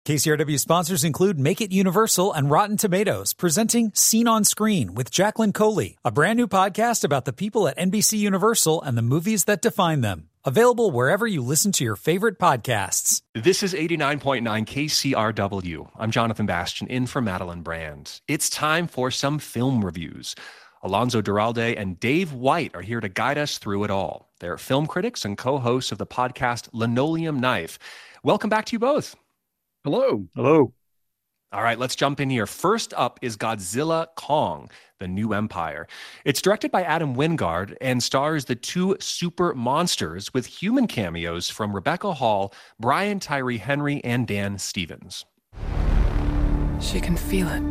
KCRW sponsors include Make It Universal and Rotten Tomatoes, presenting Scene on Screen with Jacqueline Coley, a brand new podcast about the people at NBC Universal and the movies that define them. Available wherever you listen to your favorite podcasts. This is 89.9 KCRW. I'm Jonathan Bastian, in for Madeline Brand. It's time for some film reviews. Alonso Duralde and Dave White are here to guide us through it all. They're film critics and co-hosts of the podcast Linoleum Knife. Welcome back to you both. Hello. Hello. All right, let's jump in here. First up is Godzilla Kong, The New Empire. It's directed by Adam Wingard and stars the two super monsters with human cameos from Rebecca Hall, Brian Tyree Henry, and Dan Stevens. She can feel it.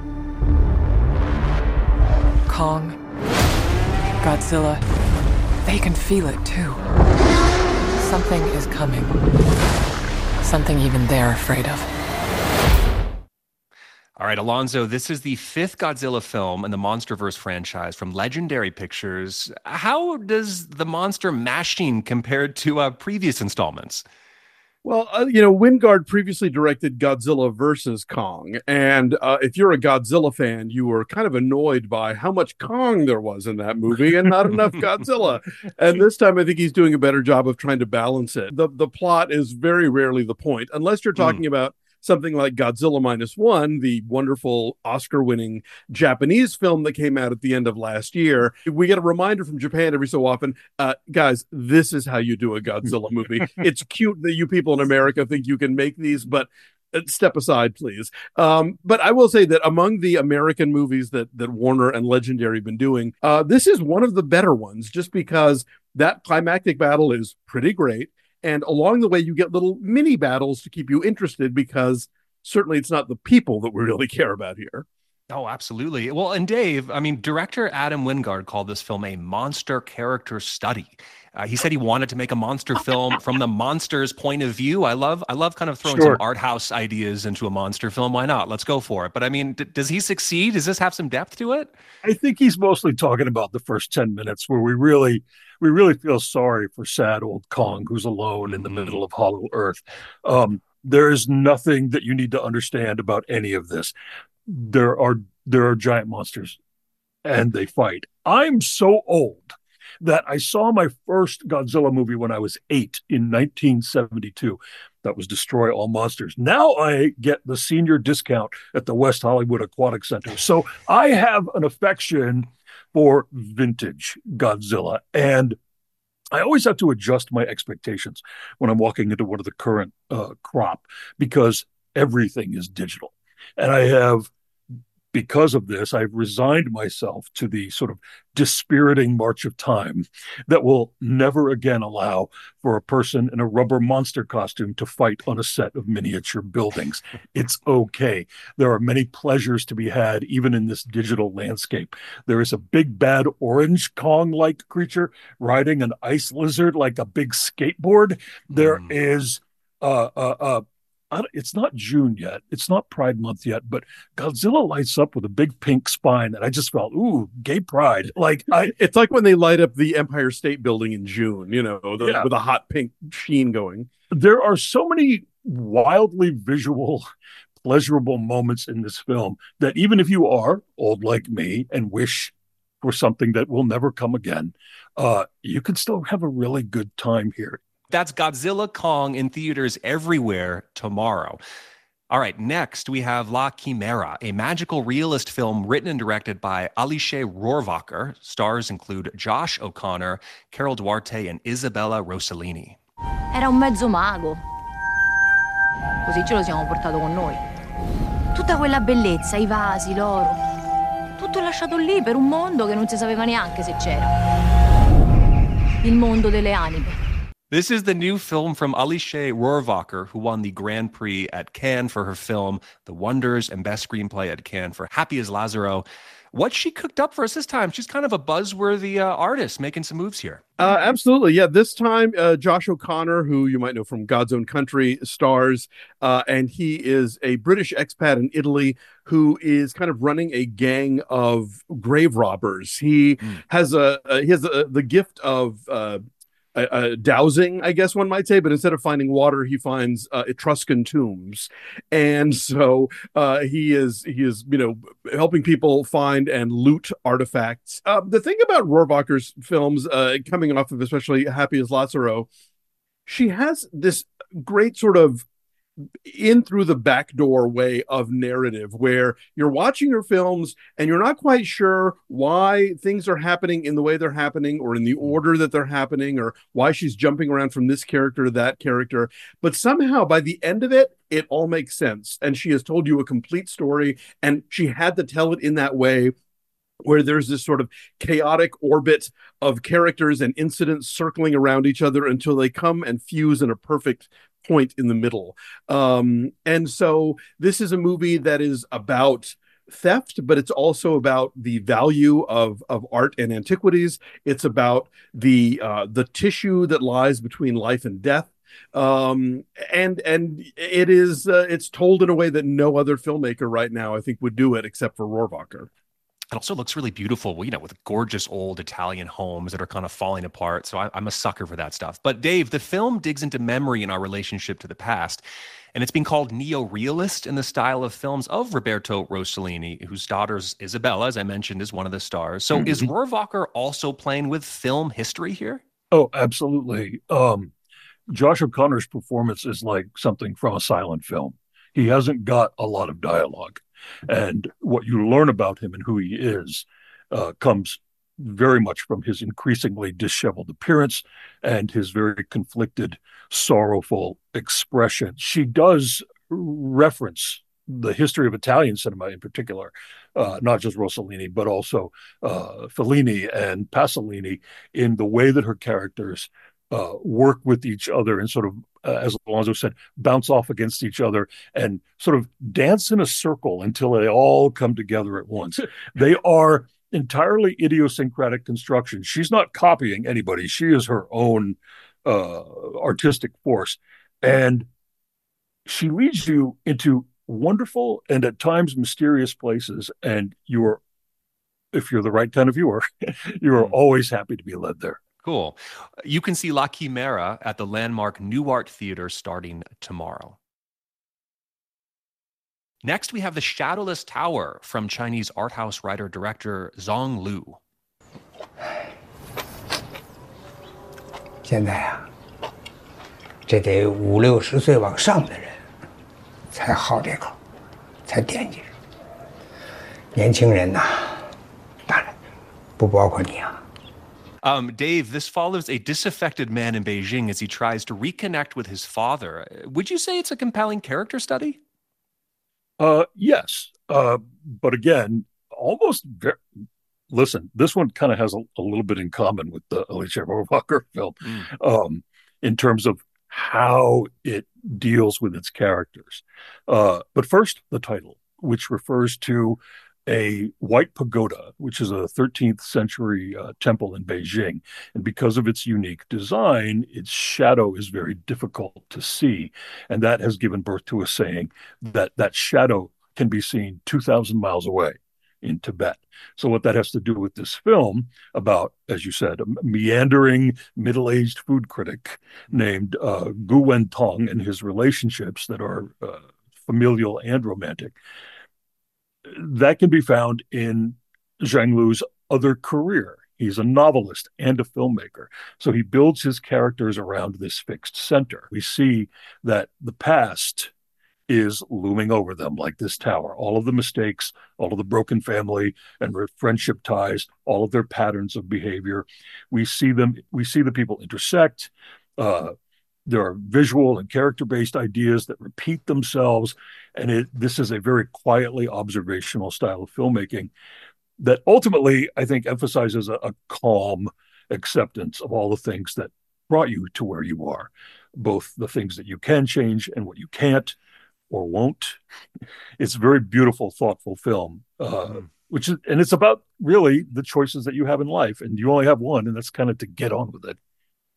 Kong, Godzilla, they can feel it too. Something is coming. Something even they're afraid of. All right, Alonso, this is the fifth Godzilla film in the MonsterVerse franchise from Legendary Pictures. How does the monster mashing compare to previous installments? Well, Wingard previously directed Godzilla vs. Kong. And if you're a Godzilla fan, you were kind of annoyed by how much Kong there was in that movie and not enough Godzilla. And this time, I think he's doing a better job of trying to balance it. The plot is very rarely the point, unless you're talking about something like Godzilla Minus One, the wonderful Oscar-winning Japanese film that came out at the end of last year. We get a reminder from Japan every so often, guys, this is how you do a Godzilla movie. It's cute that you people in America think you can make these, but step aside, please. But I will say that among the American movies that Warner and Legendary have been doing, this is one of the better ones, just because that climactic battle is pretty great. And along the way, you get little mini battles to keep you interested, because certainly it's not the people that we really care about here. Oh, absolutely. Well, and Dave, director Adam Wingard called this film a monster character study. He said he wanted to make a monster film from the monster's point of view. I love kind of throwing some art house ideas into a monster film. Why not? Let's go for it. But does he succeed? Does this have some depth to it? I think he's mostly talking about the first 10 minutes where we really feel sorry for sad old Kong, who's alone in the middle of Hollow Earth. There is nothing that you need to understand about any of this. There are giant monsters and they fight. I'm so old that I saw my first Godzilla movie when I was 8 in 1972. That was Destroy All Monsters. Now I get the senior discount at the West Hollywood Aquatic Center. So I have an affection for vintage Godzilla. And I always have to adjust my expectations when I'm walking into one of the current crop, because everything is digital. And because of this, I've resigned myself to the sort of dispiriting march of time that will never again allow for a person in a rubber monster costume to fight on a set of miniature buildings. It's okay. There are many pleasures to be had, even in this digital landscape. There is a big bad orange Kong-like creature riding an ice lizard like a big skateboard. There is it's not June yet. It's not Pride Month yet, but Godzilla lights up with a big pink spine, and I just felt, ooh, gay pride. It's like when they light up the Empire State Building in June, with a hot pink sheen going. There are so many wildly visual, pleasurable moments in this film that even if you are old like me and wish for something that will never come again, you can still have a really good time here. That's Godzilla Kong in theaters everywhere tomorrow. All right, next we have La Chimera, a magical realist film written and directed by Alice Rohrwacher. Stars include Josh O'Connor, Carol Duarte, and Isabella Rossellini. Era un mezzo mago. Così ce lo siamo portato con noi. Tutta quella bellezza, i vasi, l'oro. Tutto lasciato lì per un mondo che non si sapeva neanche se c'era. Il mondo delle anime. This is the new film from Alice Rohrwacher, who won the Grand Prix at Cannes for her film The Wonders and Best Screenplay at Cannes for Happy as Lazzaro. What's she cooked up for us this time? She's kind of a buzzworthy artist making some moves here. Absolutely. Yeah, this time Josh O'Connor, who you might know from God's Own Country, stars, and he is a British expat in Italy who is kind of running a gang of grave robbers. He has the gift of dowsing, I guess one might say, but instead of finding water, he finds Etruscan tombs, and so he is helping people find and loot artifacts. The thing about Rohrwacher's films, coming off of especially Happy as Lazzaro, she has this great sort of in through the back door way of narrative where you're watching her films and you're not quite sure why things are happening in the way they're happening or in the order that they're happening or why she's jumping around from this character to that character. But somehow by the end of it, it all makes sense. And she has told you a complete story, and she had to tell it in that way where there's this sort of chaotic orbit of characters and incidents circling around each other until they come and fuse in a perfect point in the middle. And so this is a movie that is about theft, but it's also about the value of art and antiquities. It's about the tissue that lies between life and death. And it is it's told in a way that no other filmmaker right now, I think, would do it except for Rohrwacher. It also looks really beautiful, with gorgeous old Italian homes that are kind of falling apart. So I'm a sucker for that stuff. But Dave, the film digs into memory and our relationship to the past. And it's been called neo-realist in the style of films of Roberto Rossellini, whose daughter Isabella, as I mentioned, is one of the stars. So is Rohrwacher also playing with film history here? Oh, absolutely. Josh O'Connor's performance is like something from a silent film. He hasn't got a lot of dialogue. And what you learn about him and who he is comes very much from his increasingly disheveled appearance and his very conflicted, sorrowful expression. She does reference the history of Italian cinema in particular, not just Rossellini, but also Fellini and Pasolini, in the way that her characters work with each other and sort of, as Alonso said, bounce off against each other and sort of dance in a circle until they all come together at once. They are entirely idiosyncratic constructions. She's not copying anybody. She is her own artistic force. And she leads you into wonderful and at times mysterious places. And if you're the right kind of viewer, you are always happy to be led there. Cool. You can see La Chimera at the landmark New Art Theater starting tomorrow. Next, we have The Shadowless Tower from Chinese art house writer-director Zhang Lu. 现在啊，这得50、60岁往上的人才好这口，才惦记着。年轻人呐，当然不包括你啊。 Dave, this follows a disaffected man in Beijing as he tries to reconnect with his father. Would you say it's a compelling character study? Yes. But again, listen, this one kind of has a little bit in common with the Alicia Rohrwacher film in terms of how it deals with its characters. But first, the title, which refers to a white pagoda, which is a 13th century temple in Beijing. And because of its unique design, its shadow is very difficult to see. And that has given birth to a saying that that shadow can be seen 2,000 miles away in Tibet. So what that has to do with this film about, as you said, a meandering middle-aged food critic named Gu Wentong and his relationships that are familial and romantic, that can be found in Zhang Lu's other career. He's a novelist and a filmmaker. So he builds his characters around this fixed center. We see that the past is looming over them like this tower. All of the mistakes, all of the broken family and friendship ties, all of their patterns of behavior. We see the people intersect. There are visual and character-based ideas that repeat themselves. And this is a very quietly observational style of filmmaking that ultimately, I think, emphasizes a calm acceptance of all the things that brought you to where you are, both the things that you can change and what you can't or won't. It's a very beautiful, thoughtful film, and it's about really the choices that you have in life. And you only have one, and that's kind of to get on with it.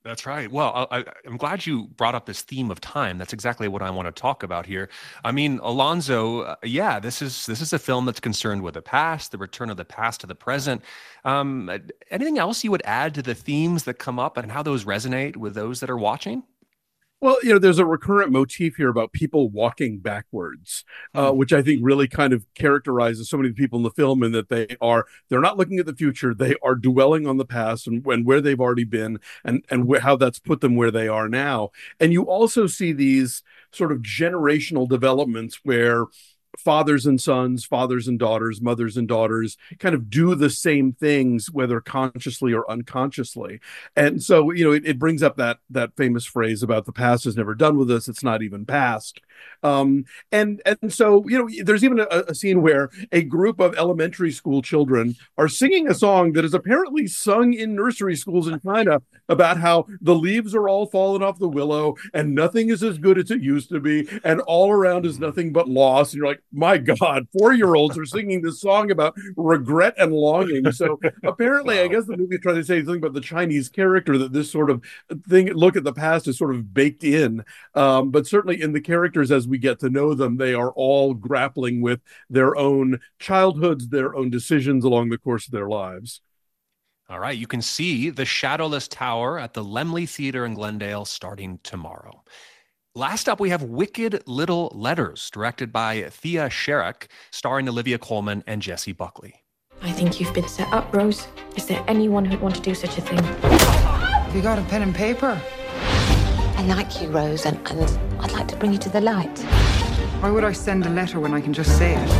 That's right. Well, I'm glad you brought up this theme of time. That's exactly what I want to talk about here. I mean, Alonso, yeah, this is a film that's concerned with the past, the return of the past to the present. Anything else you would add to the themes that come up and how those resonate with those that are watching? Well, there's a recurrent motif here about people walking backwards, which I think really kind of characterizes so many people in the film, in that they're not looking at the future. They are dwelling on the past and where they've already been, and how that's put them where they are now. And you also see these sort of generational developments where fathers and sons, fathers and daughters, mothers and daughters kind of do the same things, whether consciously or unconsciously. And so, it brings up that famous phrase about the past is never done with us. It's not even past. And so, there's even a scene where a group of elementary school children are singing a song that is apparently sung in nursery schools in China about how the leaves are all falling off the willow and nothing is as good as it used to be. And all around is nothing but loss. And you're like, my God, 4-year-olds are singing this song about regret and longing. So apparently, wow. I guess the movie is trying to say something about the Chinese character, that this sort of thing, look at the past, is sort of baked in. But certainly in the characters, as we get to know them, they are all grappling with their own childhoods, their own decisions along the course of their lives. All right, you can see The Shadowless Tower at the Laemmle Theater in Glendale starting tomorrow. Last up, we have Wicked Little Letters, directed by Thea Sharrock, starring Olivia Colman and Jessie Buckley. I think you've been set up, Rose. Is there anyone who'd want to do such a thing? Have you got a pen and paper? I like you, Rose, and I'd like to bring you to the light. Why would I send a letter when I can just say it?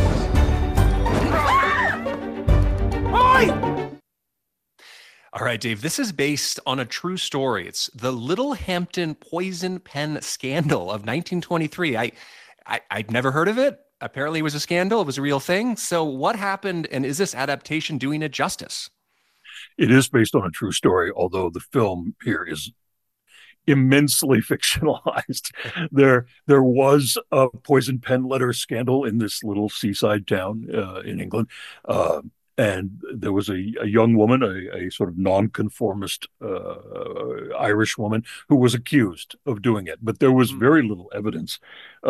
All right, Dave, this is based on a true story. It's the Littlehampton poison pen scandal of 1923. I'd never heard of it. Apparently it was a scandal. It was a real thing. So what happened, and is this adaptation doing it justice? It is based on a true story, although the film here is immensely fictionalized. There was a poison pen letter scandal in this little seaside town in England. And there was a young woman, a sort of nonconformist Irish woman, who was accused of doing it. But there was very little evidence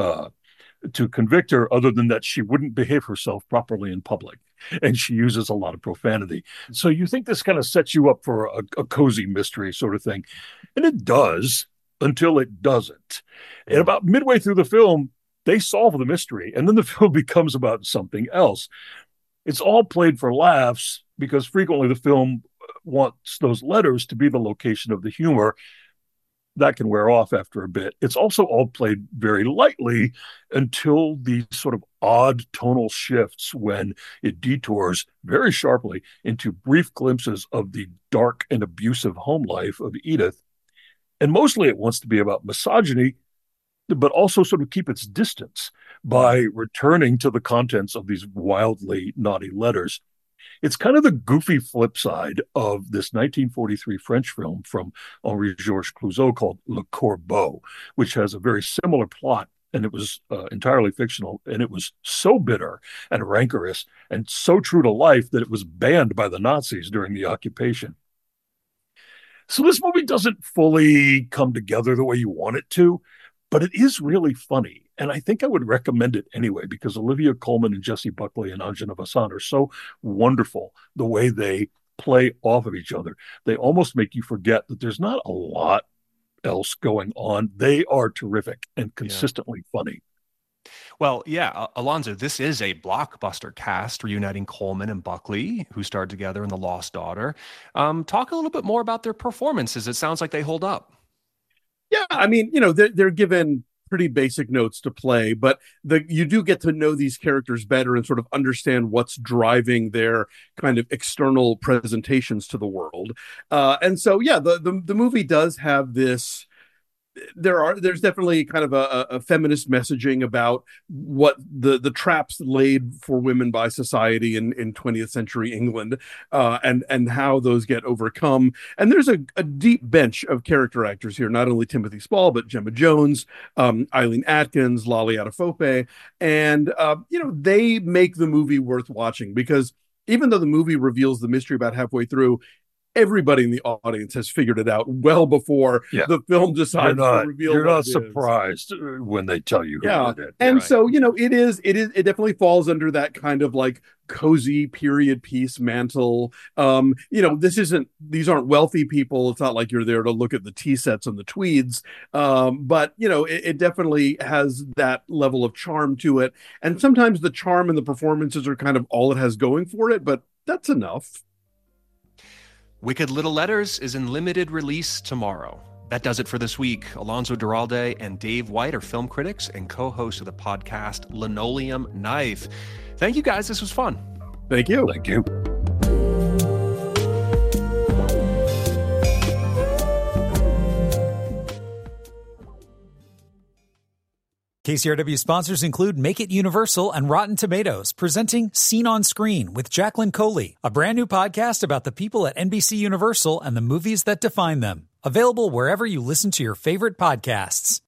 to convict her, other than that she wouldn't behave herself properly in public. And she uses a lot of profanity. So you think this kind of sets you up for a cozy mystery sort of thing. And it does, until it doesn't. And about midway through the film, they solve the mystery. And then the film becomes about something else. It's all played for laughs, because frequently the film wants those letters to be the location of the humor. That can wear off after a bit. It's also all played very lightly until these sort of odd tonal shifts, when it detours very sharply into brief glimpses of the dark and abusive home life of Edith. And mostly it wants to be about misogyny, but also sort of keep its distance by returning to the contents of these wildly naughty letters. It's kind of the goofy flip side of this 1943 French film from Henri-Georges Clouzot called Le Corbeau, which has a very similar plot, and it was entirely fictional, and it was so bitter and rancorous and so true to life that it was banned by the Nazis during the occupation. So this movie doesn't fully come together the way you want it to, but it is really funny. And I think I would recommend it anyway, because Olivia Colman and Jessie Buckley and Anjana Vasan are so wonderful the way they play off of each other. They almost make you forget that there's not a lot else going on. They are terrific and consistently funny. Well, yeah, Alonso, this is a blockbuster cast reuniting Colman and Buckley, who starred together in The Lost Daughter. Talk a little bit more about their performances. It sounds like they hold up. Yeah, I mean, they're given pretty basic notes to play, but you do get to know these characters better and sort of understand what's driving their kind of external presentations to the world. And so, yeah, the movie does have this. There's definitely kind of a feminist messaging about what the traps laid for women by society in 20th century England, and how those get overcome. And there's a deep bench of character actors here, not only Timothy Spall, but Gemma Jones, Eileen Atkins, Lolly Adefope. And, they make the movie worth watching, because even though the movie reveals the mystery about halfway through, everybody in the audience has figured it out well before the film decides to reveal. You're not surprised when they tell you who did it. And so, it definitely falls under that kind of like cozy period piece mantle. These aren't wealthy people. It's not like you're there to look at the tea sets and the tweeds. But it definitely has that level of charm to it. And sometimes the charm and the performances are kind of all it has going for it, but that's enough. Wicked Little Letters is in limited release tomorrow. That does it for this week. Alonso Duralde and Dave White are film critics and co-hosts of the podcast Linoleum Knife. Thank you, guys. This was fun. Thank you. Thank you. KCRW sponsors include Make It Universal and Rotten Tomatoes, presenting Scene on Screen with Jacqueline Coley, a brand new podcast about the people at NBC Universal and the movies that define them. Available wherever you listen to your favorite podcasts.